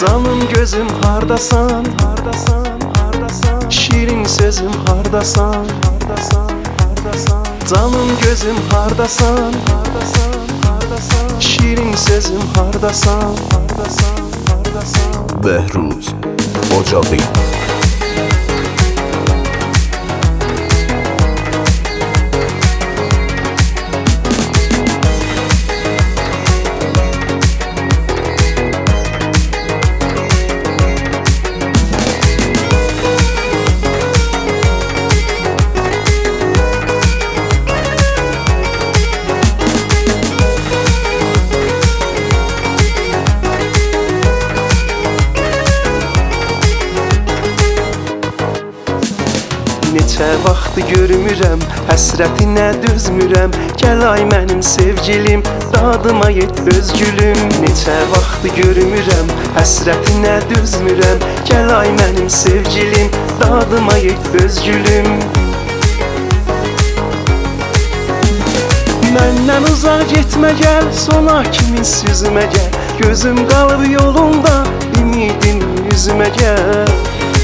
Canım gözüm hardasan, hardasan, hardasan. Şirin sözüm hardasan, hardasan, hardasan. Canım gözüm hardasan, hardasan, hardasan. Şirin sözüm hardasan, hardasan, hardasan. Bəhruz Ocağı. Neçə vaxtı görmürəm, həsrətinə dözmürəm. Gəl ay mənim sevgilim, dadıma yet öz gülüm. Neçə vaxtı görmürəm, həsrətinə dözmürəm. Gəl ay mənim sevgilim, dadıma yet öz gülüm. Məndən uzaq getmə gəl, sona kimi süzmə gəl. Gözüm qalıb yolunda, ümidim üzümə gəl.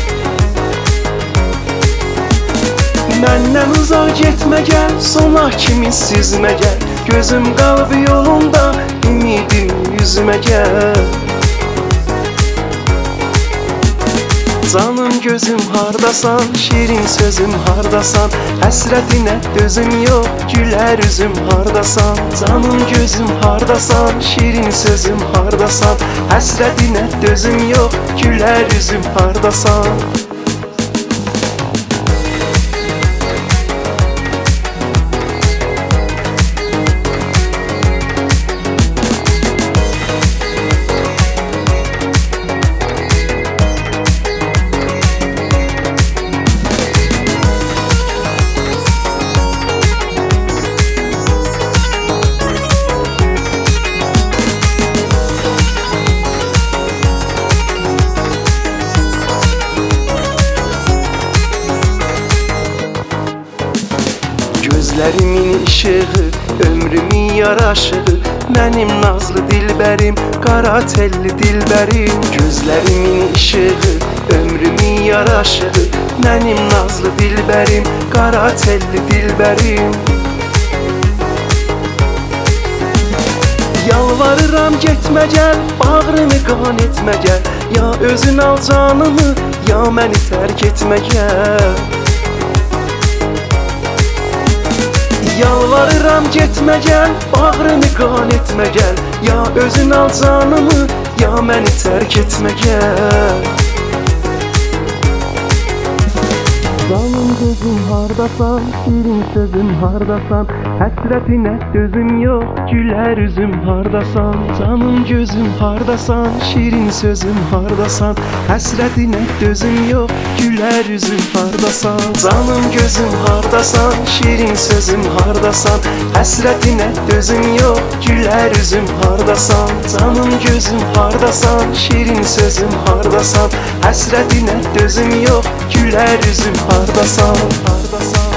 Məndən uzaq getmə gəl, sona kimi süzmə gəl. Gözüm qalıb yolunda, ümidim yüzümə gəl. Canım gözüm hardasan, şirin sözüm hardasan. Həsrətinə dözüm yox, gülər üzüm hardasan. Canım gözüm hardasan, şirin sözüm hardasan. Həsrətinə dözüm yox, gülər üzüm hardasan. Gözlərimin işığı, ömrümün yaraşığı. Mənim nazlı dilbərim, qara telli dilbərim. Gözlərimin işığı, ömrümün yaraşığı. Mənim nazlı dilbərim, qara telli dilbərim. Yalvarıram getmə gəl, bağrını qan etmə gəl. Ya özün al canımı, ya məni tərk etmə gəl. Yalvarıram getmə gəl, bağrını qan etmə gəl. Ya özün al canımı, ya məni tərk etmə gəl. Canım gözüm hardasan, şirin sözüm hardasan. Həsrətinə dözüm yox, gülər üzüm hardasan. Canım gözüm hardasan, şirin sözüm hardasan. Həsrətinə dözüm yox, gülər üzüm hardasan. Canım gözüm hardasan, şirin sözüm hardasan. Həsrətinə dözüm yox, gülər üzüm hardasan. Canım gözüm hardasan, şirin sözüm hardasan. Həsrətinə dözüm yox, gülər üzüm hardasan, hardasan.